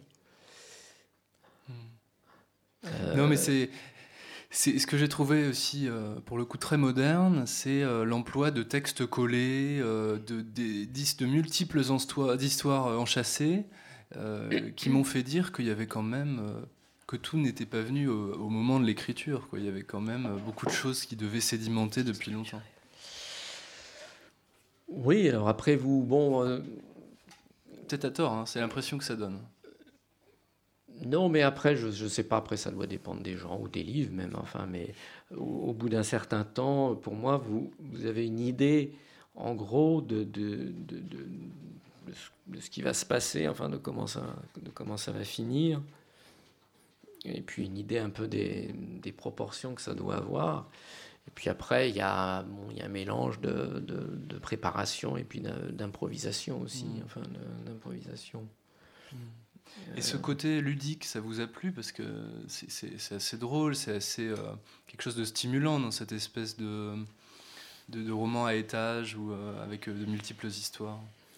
Non, mais c'est ce que j'ai trouvé aussi, pour le coup, très moderne, c'est l'emploi de textes collés, de multiples d'histoires enchâssées, qui m'ont fait dire qu'il y avait quand même... que tout n'était pas venu au moment de l'écriture, quoi. Il y avait quand même beaucoup de choses qui devaient sédimenter depuis longtemps. Oui, alors après vous... Peut-être à tort, hein, c'est l'impression que ça donne. Non, mais après, je ne sais pas, après ça doit dépendre des gens ou des livres même, enfin, mais au bout d'un certain temps, pour moi, vous avez une idée, en gros, de ce qui va se passer, enfin, de comment ça va finir. et puis une idée un peu des proportions que ça doit avoir. Et puis après, il y a un mélange de préparation et puis d'improvisation aussi, d'improvisation. Et ce côté ludique, ça vous a plu parce que c'est assez drôle, c'est assez quelque chose de stimulant dans cette espèce de roman à étages ou avec de multiples histoires.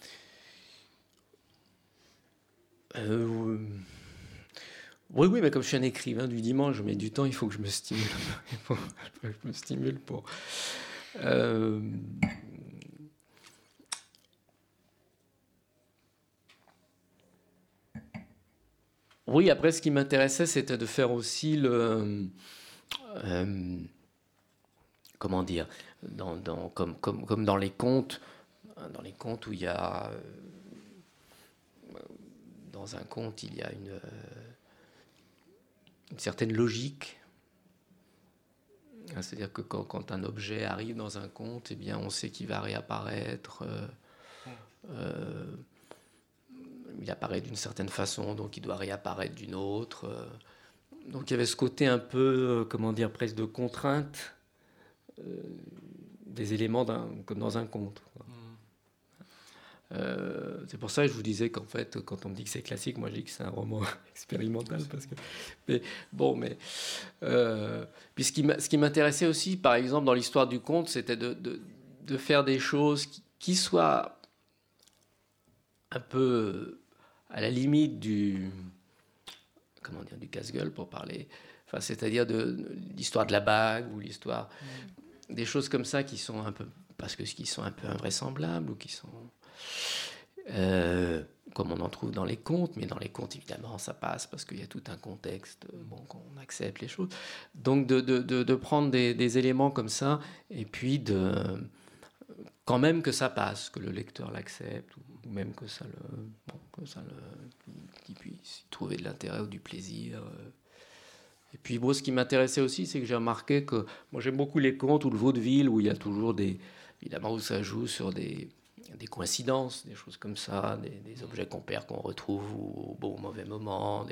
Oui, mais comme je suis un écrivain du dimanche, je mets du temps, il faut que je me stimule. Pour. Oui, après, ce qui m'intéressait, c'était de faire aussi comment dire, comme dans les contes où il y a dans un conte, il y a une certaine logique. C'est-à-dire que quand un objet arrive dans un conte, eh bien, on sait qu'il va réapparaître. Il apparaît d'une certaine façon, donc il doit réapparaître d'une autre. Donc il y avait ce côté un peu, presque de contrainte des éléments comme dans un conte. C'est pour ça que je vous disais qu'en fait, quand on me dit que c'est classique, moi je dis que c'est un roman expérimental. Puis ce qui m'intéressait aussi, par exemple, dans l'histoire du conte, c'était de faire des choses qui soient un peu à la limite du casse-gueule, pour parler. Enfin, c'est-à-dire de l'histoire de la bague ou l'histoire des choses comme ça qui sont un peu invraisemblables ou qui sont comme on en trouve dans les contes, mais dans les contes évidemment ça passe parce qu'il y a tout un contexte qu'on accepte les choses. Donc de prendre des éléments comme ça et puis quand même que ça passe, que le lecteur l'accepte ou même qu'il puisse y trouver de l'intérêt ou du plaisir. Et puis ce qui m'intéressait aussi, c'est que j'ai remarqué que moi j'aime beaucoup les contes ou le vaudeville où il y a toujours évidemment où ça joue sur des coïncidences, des choses comme ça, des objets qu'on perd, qu'on retrouve au bon ou au mauvais moment.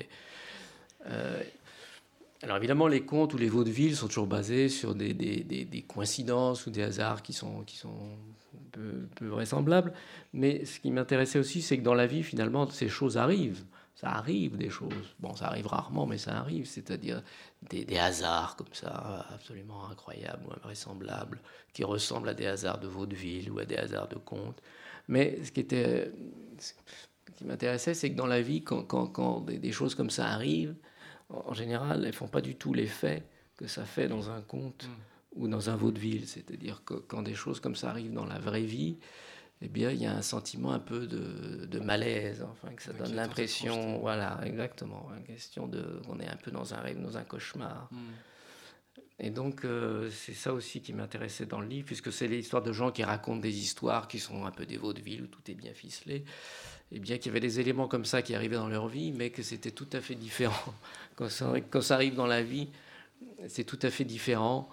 Alors évidemment, les contes ou les vaudevilles sont toujours basés sur des coïncidences ou des hasards qui sont peu vraisemblables. Mais ce qui m'intéressait aussi, c'est que dans la vie, finalement, ces choses arrivent. Ça arrive des choses. Bon, ça arrive rarement, mais ça arrive. C'est-à-dire des hasards comme ça, absolument incroyables ou invraisemblables, qui ressemblent à des hasards de vaudeville ou à des hasards de contes. Mais ce qui m'intéressait, c'est que dans la vie, quand des choses comme ça arrivent, en général, elles ne font pas du tout l'effet que ça fait dans un conte ou dans un vaudeville. C'est-à-dire que quand des choses comme ça arrivent dans la vraie vie, eh bien, il y a un sentiment un peu de malaise, enfin, que ça donne l'impression, voilà, exactement, une question qu'on est un peu dans un rêve, dans un cauchemar. Et donc, c'est ça aussi qui m'intéressait dans le livre, puisque c'est l'histoire de gens qui racontent des histoires qui sont un peu des vaudevilles, où tout est bien ficelé, et bien qu'il y avait des éléments comme ça qui arrivaient dans leur vie, mais que c'était tout à fait différent. Quand ça arrive dans la vie, c'est tout à fait différent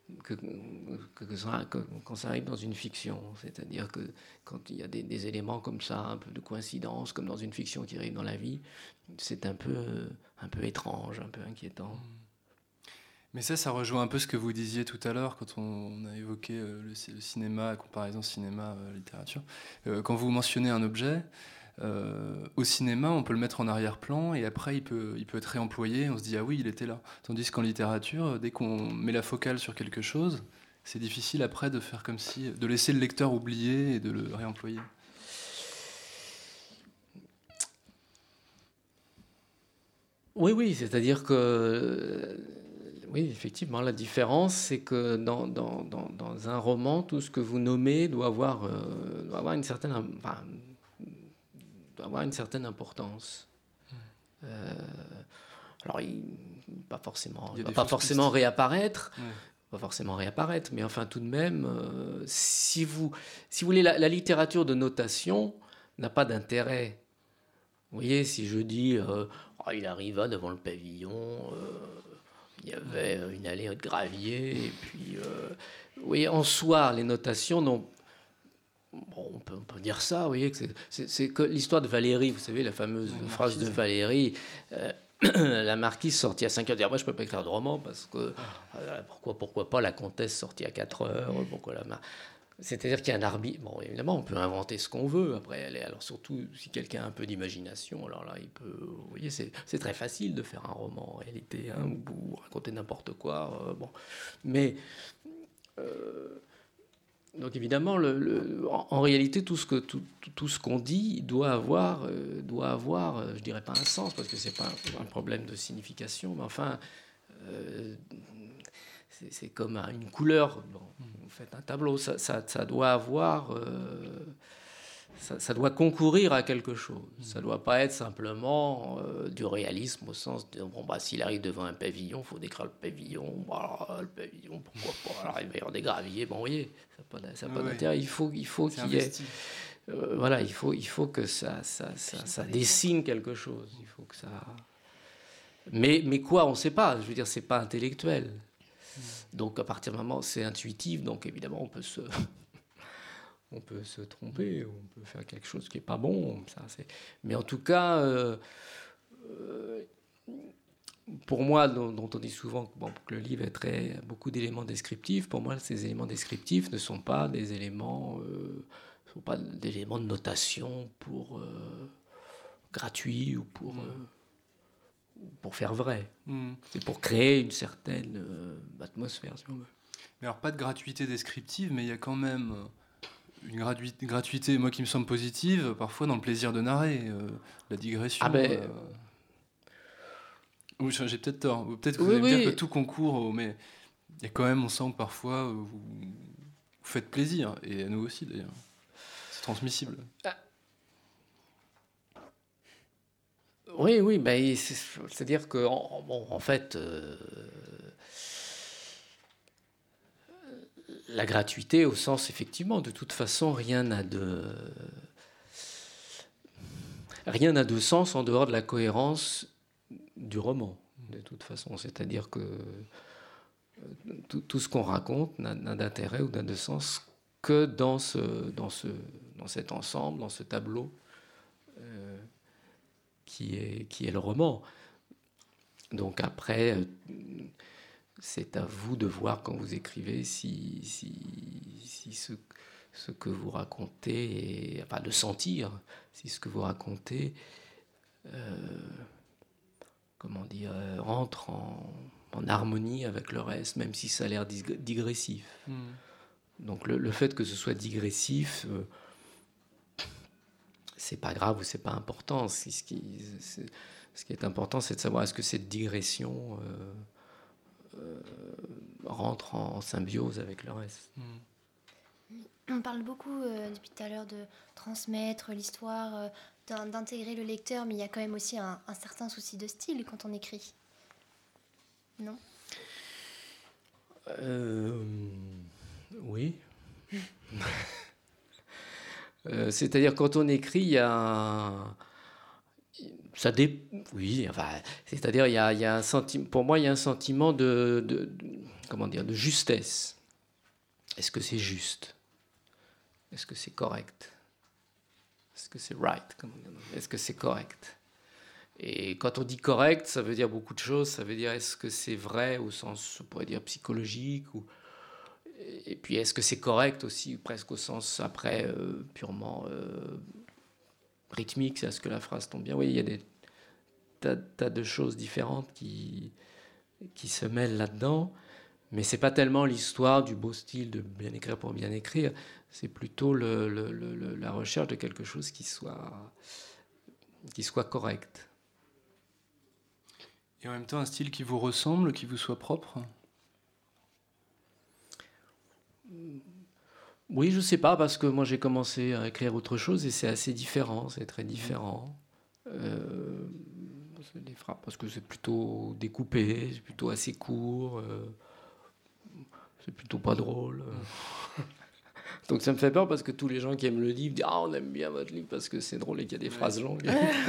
quand ça arrive dans une fiction. C'est-à-dire que quand il y a des éléments comme ça, un peu de coïncidence, comme dans une fiction qui arrive dans la vie, c'est un peu étrange, un peu inquiétant. Mais ça rejoint un peu ce que vous disiez tout à l'heure quand on a évoqué le cinéma, la comparaison cinéma-littérature. Quand vous mentionnez un objet, au cinéma, on peut le mettre en arrière-plan et après, il peut être réemployé. On se dit, ah oui, il était là. Tandis qu'en littérature, dès qu'on met la focale sur quelque chose, c'est difficile après de faire comme si... de laisser le lecteur oublier et de le réemployer. Oui, c'est-à-dire que... Oui, effectivement, la différence, c'est que dans un roman, tout ce que vous nommez doit avoir une certaine importance. Alors, il ne va pas forcément réapparaître. Ouais. Pas forcément réapparaître, mais enfin tout de même, si vous voulez, la littérature de notation n'a pas d'intérêt. Vous voyez, si je dis il arriva devant le pavillon, il y avait une allée de gravier, et puis vous voyez, en soi, les notations n'ont... Bon, on peut dire ça, vous voyez, que c'est que l'histoire de Valérie, vous savez, la fameuse phrase de Valérie, la marquise sortie à 5 heures, dire moi je peux pas écrire de roman parce que pourquoi pas la comtesse sortie à 4 heures, pourquoi c'est-à-dire qu'il y a un arbitre. Bon, évidemment, on peut inventer ce qu'on veut. Après, alors surtout si quelqu'un a un peu d'imagination, alors là, il peut. Vous voyez, c'est très facile de faire un roman en réalité, hein, ou raconter n'importe quoi. Bon, mais donc évidemment, en réalité, tout ce qu'on dit doit avoir, je dirais pas un sens parce que c'est pas un problème de signification, mais enfin. C'est comme une couleur. Bon, vous faites un tableau, ça doit avoir, ça doit concourir à quelque chose. Ça doit pas être simplement du réalisme au sens de bon s'il arrive devant un pavillon, il faut décrire le pavillon. Le pavillon, pourquoi pas. Alors il va y avoir des graviers. Bon, vous voyez, ça n'a pas d'intérêt. Il faut qu'il y ait, voilà, il faut que ça dessine quelque chose. Il faut que ça. Mais quoi, on ne sait pas. Je veux dire, c'est pas intellectuel. Donc à partir du moment où c'est intuitif, donc évidemment on peut se tromper, on peut faire quelque chose qui n'est pas bon. Mais en tout cas, pour moi, dont on dit souvent que le livre a beaucoup d'éléments descriptifs, pour moi ces éléments descriptifs ne sont pas des éléments, de notation gratuits ou pour faire vrai. C'est pour créer une certaine atmosphère, si on veut. Mais alors, pas de gratuité descriptive, mais il y a quand même une gratuité, moi, qui me semble positive, parfois dans le plaisir de narrer, la digression. J'ai peut-être tort. Peut-être que vous allez me dire que tout concourt, mais il y a quand même, on sent que parfois, vous faites plaisir, et à nous aussi, d'ailleurs. C'est transmissible. Oui, c'est-à-dire que, en fait, la gratuité, au sens, effectivement, de toute façon, rien n'a de sens en dehors de la cohérence du roman, de toute façon. C'est-à-dire que tout ce qu'on raconte n'a d'intérêt ou n'a de sens que dans cet ensemble, dans ce tableau. Qui est le roman. Donc après, c'est à vous de voir quand vous écrivez si ce que vous racontez, enfin de sentir si ce que vous racontez, rentre en harmonie avec le reste, même si ça a l'air digressif. Donc le fait que ce soit digressif, c'est pas grave ou c'est pas important. Ce qui est important, c'est de savoir est-ce que cette digression rentre en symbiose avec le reste. On parle beaucoup depuis tout à l'heure de transmettre l'histoire, d'intégrer le lecteur, mais il y a quand même aussi un certain souci de style quand on écrit. Non ? Oui. C'est-à-dire quand on écrit, il y a c'est-à-dire il y a un sentiment. Pour moi, il y a un sentiment de justesse. Est-ce que c'est juste ? Est-ce que c'est correct ? Est-ce que c'est right ? Est-ce que c'est correct ? Et quand on dit correct, ça veut dire beaucoup de choses. Ça veut dire est-ce que c'est vrai au sens, on pourrait dire psychologique et puis est-ce que c'est correct aussi, presque au sens après purement rythmique, c'est est-ce que la phrase tombe bien ? Oui, il y a des tas de choses différentes qui se mêlent là-dedans, mais c'est pas tellement l'histoire du beau style de bien écrire pour bien écrire, c'est plutôt la recherche de quelque chose qui soit correct. Et en même temps, un style qui vous ressemble, qui vous soit propre ? Oui, je sais pas, parce que moi j'ai commencé à écrire autre chose et c'est assez différent, c'est très différent. C'est des phrases, parce que c'est plutôt découpé, c'est plutôt assez court, c'est plutôt pas drôle. Donc ça me fait peur parce que tous les gens qui aiment le livre disent « Ah, on aime bien votre livre parce que c'est drôle et qu'il y a des phrases longues. »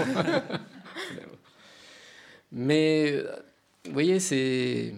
Mais, vous voyez, c'est...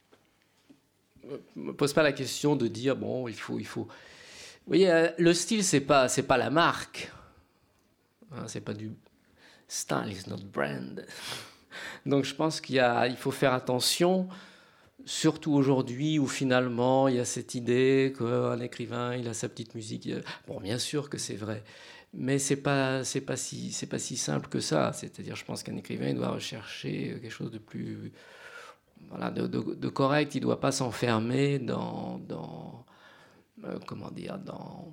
me pose pas la question de dire bon, il faut. Vous voyez, le style c'est pas la marque. Hein, c'est pas du style is not brand. Donc je pense il faut faire attention, surtout aujourd'hui où finalement il y a cette idée qu'un écrivain, il a sa petite musique. Bon, bien sûr que c'est vrai, mais c'est pas si simple que ça. C'est-à-dire, je pense qu'un écrivain, il doit rechercher quelque chose de plus, voilà, de correct. Il doit pas s'enfermer dans comment dire, dans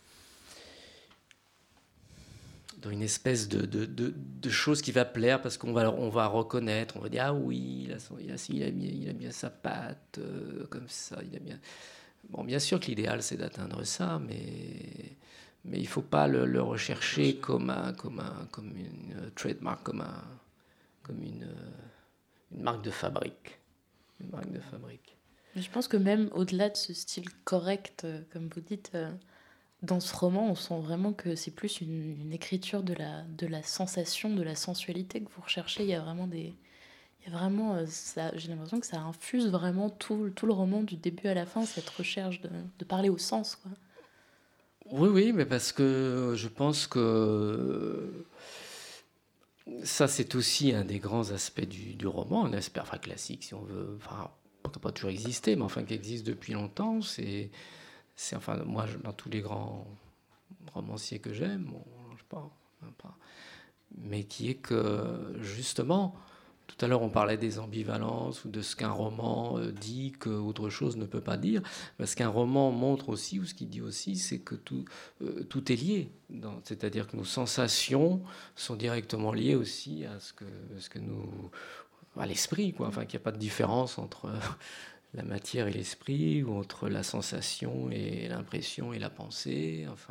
une espèce de chose qui va plaire parce qu'on va reconnaître, on va dire ah oui, il a bien sa patte comme ça, il a bien. Bon, bien sûr que l'idéal c'est d'atteindre ça, mais il faut pas le rechercher comme une trademark, comme une marque de fabrique, une marque de fabrique. Mais je pense que même au-delà de ce style correct, comme vous dites. Dans ce roman, on sent vraiment que c'est plus une écriture de la sensation, de la sensualité que vous recherchez. Il y a vraiment ça, j'ai l'impression que ça infuse vraiment tout le roman du début à la fin, cette recherche de parler au sens, quoi. Oui, mais parce que je pense que ça, c'est aussi un des grands aspects du roman, un aspect classique, si on veut. Enfin, ça n'a pas toujours existé, mais enfin, qui existe depuis longtemps. C'est enfin, moi, dans tous les grands romanciers que j'aime, bon, je sais pas, mais qui est que, justement, tout à l'heure, on parlait des ambivalences ou de ce qu'un roman dit qu'autre chose ne peut pas dire. Mais ce qu'un roman montre aussi, ou ce qu'il dit aussi, c'est que tout est lié. C'est-à-dire que nos sensations sont directement liées aussi à ce que nous... à l'esprit, quoi. Enfin, qu'il n'y a pas de différence entre... la matière et l'esprit, ou entre la sensation et l'impression et la pensée, enfin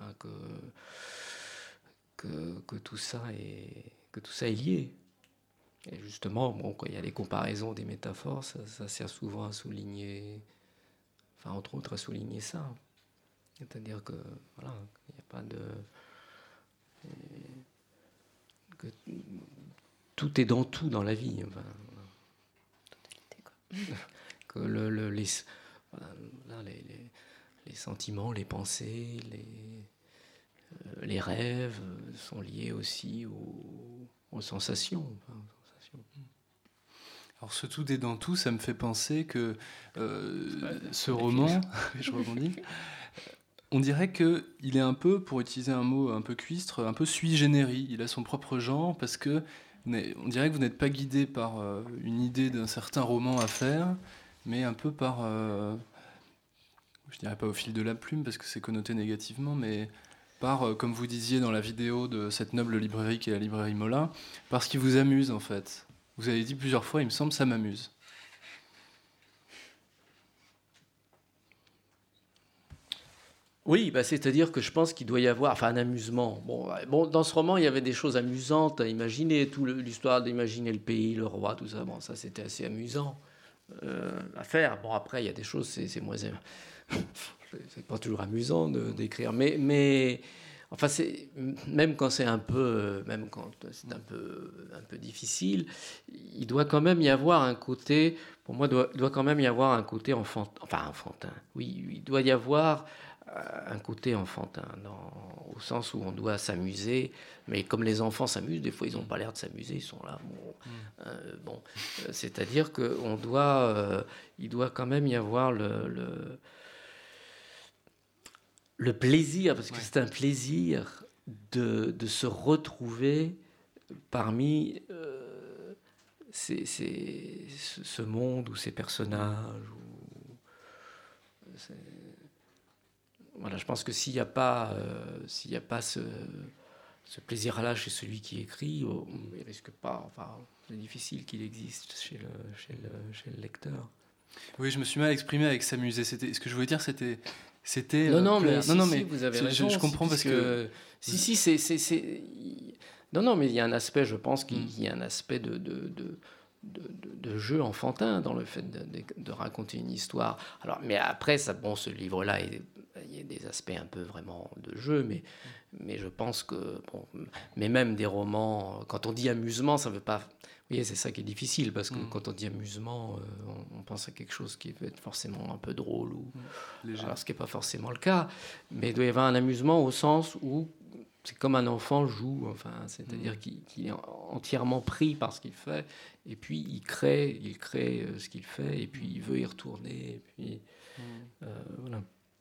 que tout ça est lié. Et justement, bon, quand il y a les comparaisons des métaphores, ça sert souvent à souligner, enfin entre autres à souligner ça. C'est-à-dire que voilà, il n'y a pas de que tout est dans tout dans la vie. Enfin, totalité, quoi. Que les sentiments, les pensées, les rêves sont liés aussi aux sensations. Alors ce tout est dans tout, ça me fait penser que ce roman, je rebondis, on dirait qu'il est un peu, pour utiliser un mot un peu cuistre, un peu sui generis. Il a son propre genre parce que on dirait que vous n'êtes pas guidé par une idée d'un certain roman à faire, mais un peu par, je dirais pas au fil de la plume parce que c'est connoté négativement, mais par, comme vous disiez dans la vidéo de cette noble librairie qui est la librairie Mola, parce qu'il vous amuse en fait. Vous avez dit plusieurs fois, il me semble, ça m'amuse. Oui, c'est-à-dire que je pense qu'il doit y avoir un amusement. Bon, dans ce roman, il y avait des choses amusantes à imaginer, l'histoire d'imaginer le pays, le roi, tout ça. Bon, ça, c'était assez amusant à faire. Bon, après, il y a des choses, c'est moins... c'est pas toujours amusant d'écrire, mais enfin, même quand c'est un peu difficile, il doit quand même y avoir un côté, pour moi, il doit quand même y avoir un côté enfantin. Oui, il doit y avoir un côté enfantin, au sens où on doit s'amuser, mais comme les enfants s'amusent, des fois ils n'ont pas l'air de s'amuser, ils sont là. C'est-à-dire qu'il doit quand même y avoir le plaisir, parce que c'est un plaisir de se retrouver parmi ce monde ou ces personnages. Voilà, je pense que s'il n'y a pas ce plaisir-là chez celui qui écrit, il risque pas. Enfin, c'est difficile qu'il existe chez le lecteur. Oui, je me suis mal exprimé avec s'amuser. Ce que je voulais dire, c'était. Non, mais vous avez raison. Je comprends parce que. c'est. Non, mais il y a un aspect, je pense qu'il y a un aspect de jeu enfantin dans le fait de raconter une histoire. Alors, mais après, ce livre-là, il y a des aspects un peu vraiment de jeu, mais je pense que, mais même des romans, quand on dit amusement, ça ne veut pas... Vous voyez, c'est ça qui est difficile, parce que quand on dit amusement, on pense à quelque chose qui peut être forcément un peu drôle, alors, ce qui n'est pas forcément le cas, mais il doit y avoir un amusement au sens où c'est comme un enfant joue, enfin, c'est-à-dire qu'il est entièrement pris par ce qu'il fait, et puis il crée ce qu'il fait, et puis il veut y retourner, et puis voilà.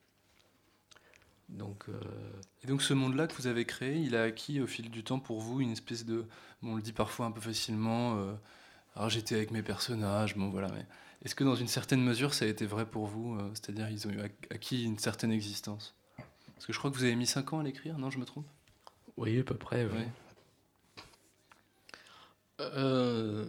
Donc, Et donc ce monde-là que vous avez créé, il a acquis au fil du temps pour vous une espèce de... Bon, on le dit parfois un peu facilement, alors j'étais avec mes personnages, bon voilà, mais est-ce que dans une certaine mesure ça a été vrai pour vous, c'est-à-dire ils ont acquis une certaine existence? Parce que je crois que vous avez mis 5 ans à l'écrire, non, je me trompe? oui, à peu près, oui. Ouais.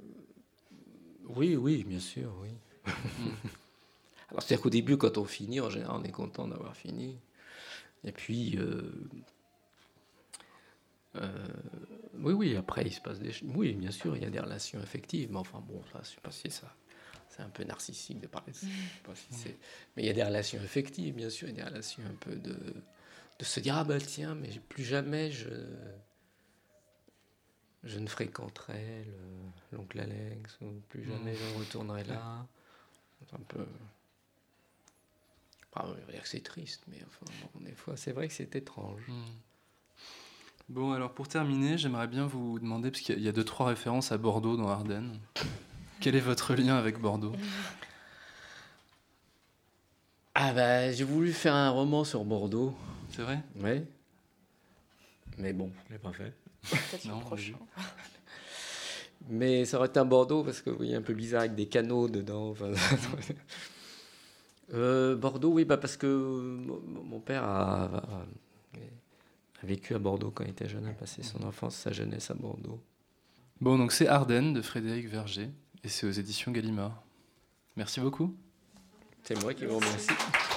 Oui, bien sûr, oui. Alors, c'est-à-dire qu'au début, quand on finit, en général, on est content d'avoir fini. Et puis, oui, après, il se passe des choses. Oui, bien sûr, il y a des relations affectives, mais enfin, bon, ça, je ne sais pas si ça... C'est un peu narcissique de parler de ça. Je sais pas si c'est... Mais il y a des relations affectives, bien sûr, il y a des relations un peu de se dire, ah ben tiens, mais plus jamais je ne fréquenterai l'oncle Alex, ou plus jamais je retournerai là. C'est un peu... on va dire que c'est triste, mais enfin, bon, des fois, c'est vrai que c'est étrange. Bon, alors pour terminer, j'aimerais bien vous demander, parce qu'il y a 2-3 références à Bordeaux dans Ardennes. Quel est votre lien avec Bordeaux? Ah bah, j'ai voulu faire un roman sur Bordeaux. C'est vrai? Oui. Mais bon, je l'ai pas fait. Peut-être Non, le prochain. Mais ça aurait été un Bordeaux parce que oui, un peu bizarre avec des canaux dedans. Enfin, Bordeaux, oui, bah parce que mon père a vécu à Bordeaux quand il était jeune, a passé son enfance, sa jeunesse à Bordeaux. Bon, donc c'est Ardennes de Frédéric Verger, et c'est aux éditions Gallimard. Merci beaucoup. C'est moi qui vous remercie.